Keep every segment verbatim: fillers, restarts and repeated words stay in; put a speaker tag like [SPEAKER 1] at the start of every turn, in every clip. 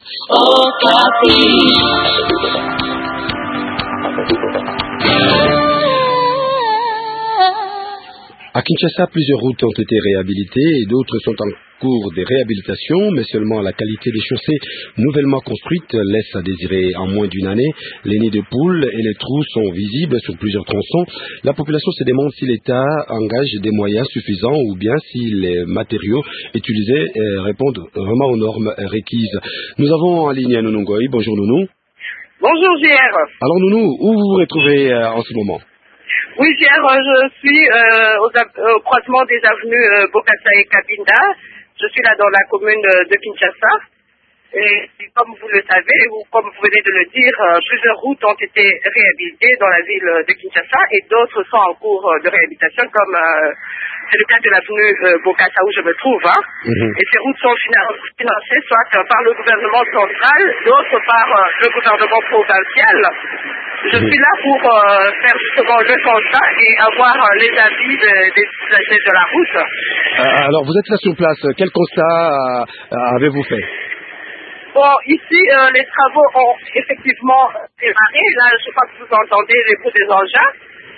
[SPEAKER 1] À Kinshasa, plusieurs routes ont été réhabilitées et d'autres sont en cours de réhabilitation, mais seulement la qualité des chaussées nouvellement construites laisse à désirer en moins d'une année. Les nids de poules et les trous sont visibles sur plusieurs tronçons. La population se demande si l'État engage des moyens suffisants ou bien si les matériaux utilisés répondent vraiment aux normes requises. Nous avons en ligne Nounou Ngoy. Bonjour Nounou.
[SPEAKER 2] Bonjour J R.
[SPEAKER 1] Alors Nounou, où vous vous retrouvez euh, en ce moment?
[SPEAKER 2] Oui J R, je suis euh, au, au croisement des avenues euh, Bokassa et Cabinda. Je suis là dans la commune de Kinshasa. Et comme vous le savez, ou comme vous venez de le dire, euh, plusieurs routes ont été réhabilitées dans la ville de Kinshasa et d'autres sont en cours de réhabilitation, comme euh, c'est le cas de l'avenue euh, Bokassa où je me trouve. Hein. Mm-hmm. Et ces routes sont financées soit par le gouvernement central, d'autres par euh, le gouvernement provincial. Je suis là pour euh, faire justement le constat et avoir euh, les avis de, des usagers de la route.
[SPEAKER 1] Euh, alors vous êtes là sur place, quel constat euh, avez-vous fait?
[SPEAKER 2] Bon, ici, euh, les travaux ont effectivement démarré. Là, je crois que vous entendez les bruits des engins.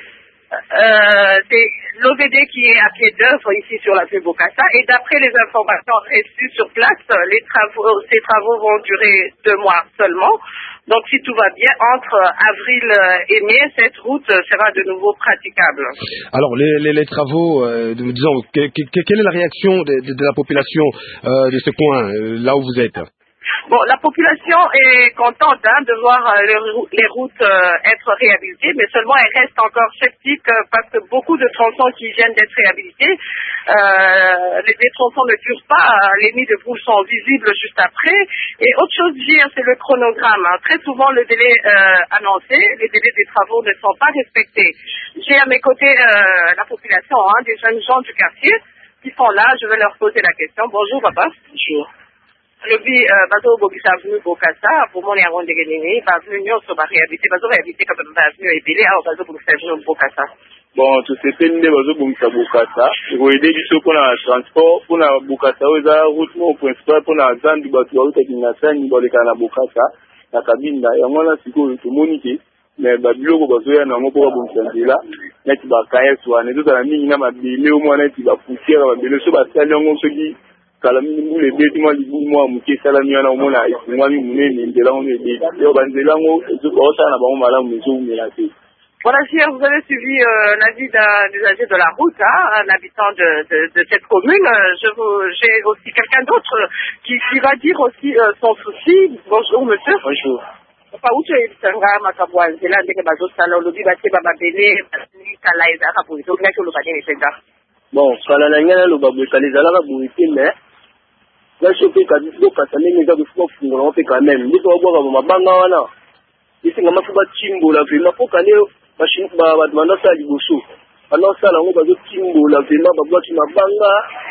[SPEAKER 2] Euh, c'est l'O V D qui est à pied d'œuvre ici sur la rue Bokassa. Et d'après les informations reçues sur place, les travaux, ces travaux vont durer deux mois seulement. Donc, si tout va bien, entre avril et mai, cette route sera de nouveau praticable.
[SPEAKER 1] Alors, les, les, les travaux, euh, disons, que, que, quelle est la réaction de, de, de la population euh, de ce coin, euh, là où vous êtes?
[SPEAKER 2] Bon, la population est contente hein, de voir euh, les, les routes euh, être réhabilitées, mais seulement elle reste encore sceptique euh, parce que beaucoup de tronçons qui viennent d'être réhabilités, euh, les, les tronçons ne durent pas, euh, les nids de poules sont visibles juste après. Et autre chose, J R, c'est le chronogramme. Hein. Très souvent, le délai euh, annoncé, les délais des travaux ne sont pas respectés. J'ai à mes côtés euh, la population, hein, des jeunes gens du quartier qui sont là. Je vais leur poser la question. Bonjour, papa. Bonjour. Lobi bazo bobisa avenue Bokassa pour mon yaron de Guénéné, avenue nyonso ba réhabilité, bazo réhabilité comme avenue ebele a bazo bobisa avenue Bokassa.
[SPEAKER 3] Bon, tout ce fait nde bazo bobisa Bokassa, ko aider biso pour la transport, pour la Bokassa oza route mo principal pour la zandi batu ba uta ni boleka na Bokassa, na Cabinda, yango na siko to monike, mais ba biloko bazo ya na ngo pour bobisa nzela, neti ba kaya so ane to na mingi na mabele o mwana neti ba poussière ba bele so ba sali ngo soki kala minimum les bêtements du mouvement muké salami na omona ifungwa mi munene ndela on est des yo banzela ngo zo ça na ba mala muzo melate.
[SPEAKER 2] Voilà, hier, vous avez suivi euh, l'avis d'un usager de la route, hein, un habitant de, de, de cette commune. Je vous, j'ai aussi quelqu'un d'autre qui, qui va dire aussi euh, son souci. Bonjour, monsieur.
[SPEAKER 3] Bonjour.
[SPEAKER 2] Papa, où tu es, Sanga, Makabouanzela, Ndeke Bazo Sala, Olobi, Baté, Bababele, Kala, Ezara, pour les autres, que le Badien et Sega.
[SPEAKER 3] Bon, Kala, Nangana, le Babou, Kala, Ezara, Bouité, mais. Là, je peux pas dire que ça n'est pas de fou, on fait quand même. Mais on va voir ma banga. Ici, on m'a fait un timbo la vie. Ma faut qu'on ait machine, bah, bah, maintenant ça, il bosse. Alors, ça, là, on va faire timbo la vie. Ma bah, tu m'as banga.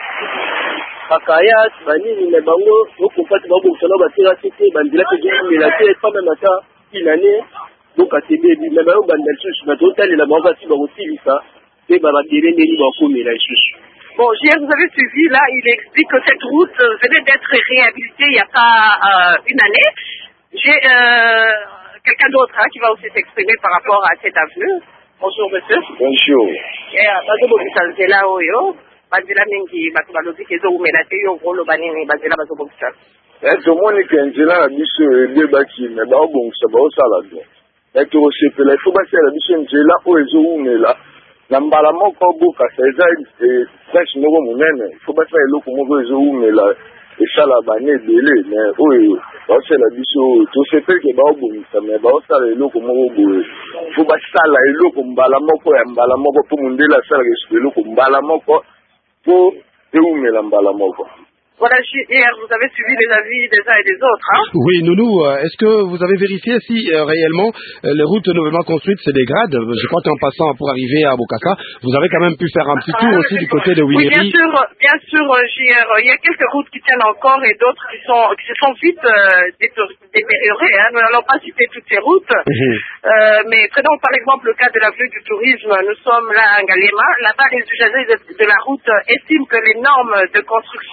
[SPEAKER 3] Akaya, bani, mais bango, on peut pas te voir pour ça, on va tirer à cité, bandila, que j'ai mis la tête, pas même à ça, une année. Donc, à T B, mais bah, on va le chercher, mais total, il a bon, va-t-il va aussi, ça. Et bah, va tirer les livres en commun, là, cherche.
[SPEAKER 2] Bon, J R, vous avez suivi, là, il explique que cette route venait d'être réhabilitée il n'y a pas euh, une année. J'ai euh, quelqu'un d'autre hein, qui va aussi s'exprimer par rapport à cette avenue. Bonjour, monsieur.
[SPEAKER 3] Bonjour.
[SPEAKER 2] Yeah, bazo bobisa nzela oyo, bazela mingi bato balobi kezo umela te yo ngolo banini bazela bazo bobisa.
[SPEAKER 3] Eh, tomoni ke nzela na biso ebebaki, mais baobongisa baosala bien. Mais tokosepela, il faut basala biso nzela oyo ezoumela. Na mbala moko Bokassa eza fresh moko monene faut pas faire eloko moko ezoumela esala bane ebele mais oyo baosala biso tosepeli ke baobongisa mais baosala eloko moko boye faut basala eloko mbala moko ya mbala moko po mondela asala eloko mbala moko po eumela mbala moko.
[SPEAKER 2] Voilà, hier, vous avez suivi les avis des uns et des autres, hein?
[SPEAKER 1] Oui, Nounou, est-ce que vous avez vérifié si euh, réellement euh, les routes nouvellement construites se dégradent? Je crois qu'en passant pour arriver à Bokassa, vous avez quand même pu faire un petit tour ah, aussi du côté de Winéry.
[SPEAKER 2] Oui, bien sûr, bien sûr, J R. Il y a quelques routes qui tiennent encore et d'autres qui sont qui se sont vite euh, détériorées. Hein. Nous n'allons pas citer toutes ces routes, mmh. euh, mais prenons par exemple le cas de l'avenue du tourisme. Nous sommes là à Ngaliema. Là-bas, les usagers de, de la route estiment que les normes de construction de route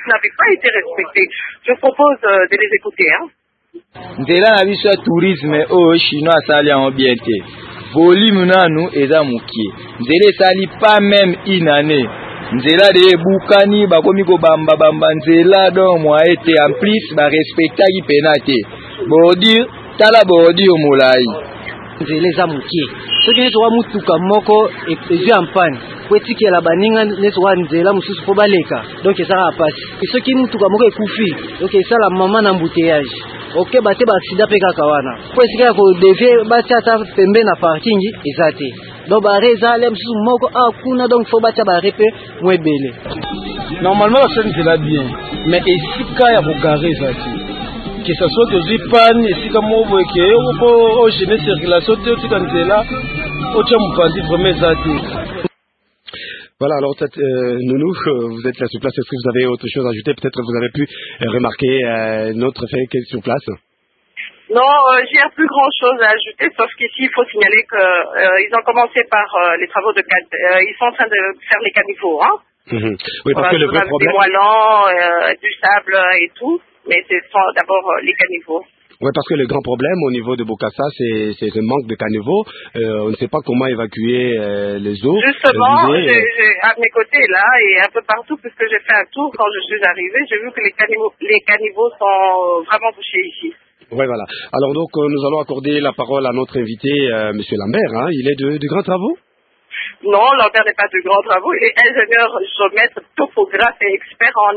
[SPEAKER 2] routes n'avaient pas été respectées. Je propose euh, de les écouter. Hein.
[SPEAKER 4] Nzela na biso ya tourisme oyo chinois asali yango bien te. Volume nanu eza mukie. Nzela esali pas même une année. Nzela de bukani bakomi ko bamba bamba nzela donc moi été en plus ba respectaki penate. Bordir tala bordir molai.
[SPEAKER 5] Nzela eza mukie. Soki neso wa mutuka moko ezwi en panne. Po etikela baninga neso wa nzela mususu po baleka. Donc ezaka pasi. Soki mutuka moko ekufi, donc esala mama na embouteillage. Ok, bate ba accident pe kaka wana. Po esika ko devie batia ta pembe na parking ezate. Donc ba reza le msusu moko a kuna donc faut batia ba repe mwebele.
[SPEAKER 6] Normalement ça c'est là bien, mais esika ya ko garer ezate. Que ça soit que panne esika movo ke ko o gêner circulation te tika nzela o tcha mupandi vraiment ezate.
[SPEAKER 1] Voilà, alors euh, Nounou, vous êtes là sur place, est-ce que vous avez autre chose à ajouter? Peut-être que vous avez pu euh, remarquer euh, notre fait qui est sur place.
[SPEAKER 2] Non, euh, j'ai plus grand chose à ajouter, sauf qu'ici, il faut signaler qu'ils euh, ont commencé par euh, les travaux de... Euh, ils sont en train de faire les caniveaux, hein.
[SPEAKER 1] Mmh. Oui, parce
[SPEAKER 2] voilà,
[SPEAKER 1] que le vrai problème...
[SPEAKER 2] Des moellons, euh, du sable et tout, mais ce sont d'abord euh, les caniveaux.
[SPEAKER 1] Oui, parce que le grand problème au niveau de Bokassa, c'est, c'est le manque de caniveaux. Euh, on ne sait pas comment évacuer euh, les eaux.
[SPEAKER 2] Justement,
[SPEAKER 1] euh,
[SPEAKER 2] j'ai, j'ai, à mes côtés là et un peu partout, puisque j'ai fait un tour quand je suis arrivée, j'ai vu que les caniveaux, les caniveaux sont vraiment bouchés ici.
[SPEAKER 1] Oui, voilà. Alors donc, euh, nous allons accorder la parole à notre invité, euh, Monsieur Lambert. Hein. Il est de, de grands travaux?
[SPEAKER 2] Non, Lambert n'est pas de grands travaux. Il est ingénieur géomètre, topographe et expert en,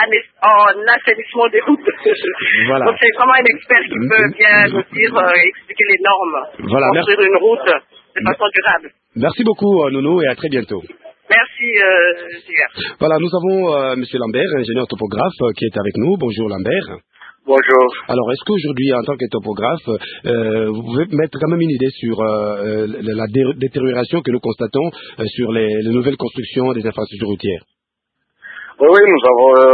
[SPEAKER 2] en assainissement des routes.
[SPEAKER 1] Voilà.
[SPEAKER 2] Donc c'est vraiment un expert qui peut bien nous dire, euh, expliquer les normes.
[SPEAKER 1] Voilà,
[SPEAKER 2] construire
[SPEAKER 1] merci.
[SPEAKER 2] Une route de façon durable.
[SPEAKER 1] Merci beaucoup, Nounou, et à très bientôt.
[SPEAKER 2] Merci, euh, Gilles.
[SPEAKER 1] Voilà, nous avons euh, Monsieur Lambert, ingénieur topographe, euh, qui est avec nous. Bonjour Lambert.
[SPEAKER 3] Bonjour.
[SPEAKER 1] Alors, est-ce qu'aujourd'hui, en tant que topographe, euh, vous pouvez mettre quand même une idée sur euh, la dé- détérioration que nous constatons euh, sur les, les nouvelles constructions des infrastructures routières?
[SPEAKER 3] Oui, oui, nous avons euh,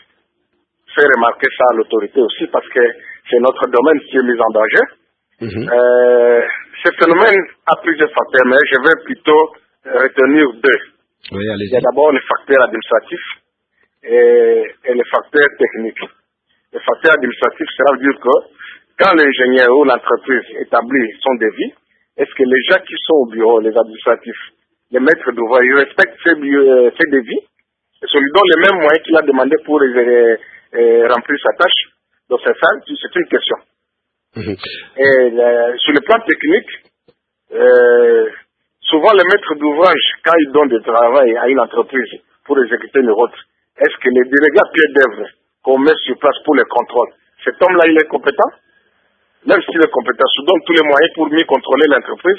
[SPEAKER 3] fait remarquer ça à l'autorité aussi parce que c'est notre domaine qui est mis en danger. Mm-hmm. Euh, ce phénomène a plusieurs facteurs, mais je vais plutôt retenir deux.
[SPEAKER 1] Oui, allez-y.
[SPEAKER 3] Il y a d'abord le facteur administratif et, et le facteur technique. Le facteur administratif, cela veut dire que quand l'ingénieur ou l'entreprise établit son devis, est-ce que les gens qui sont au bureau, les administratifs, les maîtres d'ouvrage, ils respectent ces, euh, ces devis? Est-ce qu'on lui donne les mêmes moyens qu'il a demandé pour euh, euh, remplir sa tâche? Donc c'est ça, c'est une question. Mmh. Et euh, sur le plan technique, euh, souvent les maîtres d'ouvrage, quand ils donnent du travail à une entreprise pour exécuter une route, est-ce que les délégats pied d'œuvre qu'on met sur place pour les contrôles, cet homme-là, il est compétent? Même s'il est compétent, se donne tous les moyens pour mieux contrôler l'entreprise.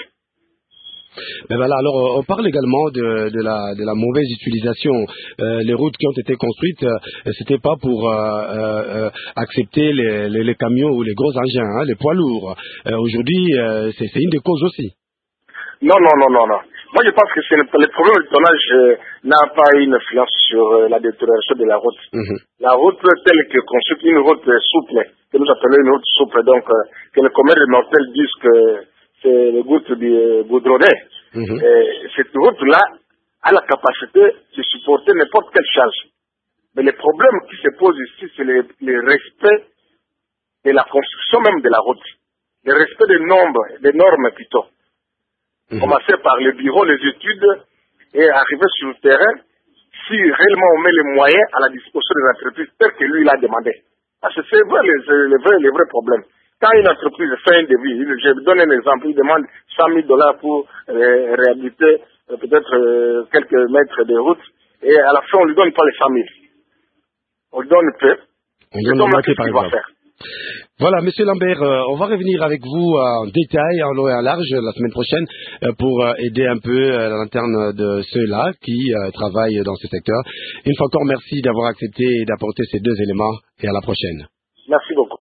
[SPEAKER 1] Mais voilà, alors on parle également de, de, la, de la mauvaise utilisation. Euh, les routes qui ont été construites, euh, c'était pas pour euh, euh, accepter les, les, les camions ou les gros engins, hein, les poids lourds. Euh, aujourd'hui, euh, c'est, c'est une des causes aussi.
[SPEAKER 3] Non, non, non, non, non. Moi, je pense que c'est le, le problème du tonnage euh, n'a pas une influence sur euh, la détérioration de la route. Mm-hmm. La route telle que construite, une route euh, souple, que nous appelons une route souple, donc euh, que les commerces de mortels disent que c'est le goutte du euh, goudronné. Mm-hmm. Et cette route-là a la capacité de supporter n'importe quelle charge. Mais le problème qui se pose ici, c'est le, le respect de la construction même de la route. Le respect des nombres, des normes plutôt. Mmh. Commencer par les bureaux, les études et arriver sur le terrain si réellement on met les moyens à la disposition des entreprises telles que lui il a demandé. Parce que c'est vrai, les, les, vrais, les vrais problèmes. Quand une entreprise fait un devis, je donne un exemple, il demande cent mille dollars pour euh, réhabiliter euh, peut-être euh, quelques mètres de route et à la fin on lui donne pas les cent mille. On lui donne peu.
[SPEAKER 1] On lui donne la moitié par exemple. Voilà, Monsieur Lambert, euh, on va revenir avec vous euh, en détail, en long et en large, la semaine prochaine, euh, pour euh, aider un peu euh, la lanterne de ceux-là qui euh, travaillent dans ce secteur. Une fois encore, merci d'avoir accepté et d'apporter ces deux éléments, et à la prochaine.
[SPEAKER 3] Merci beaucoup.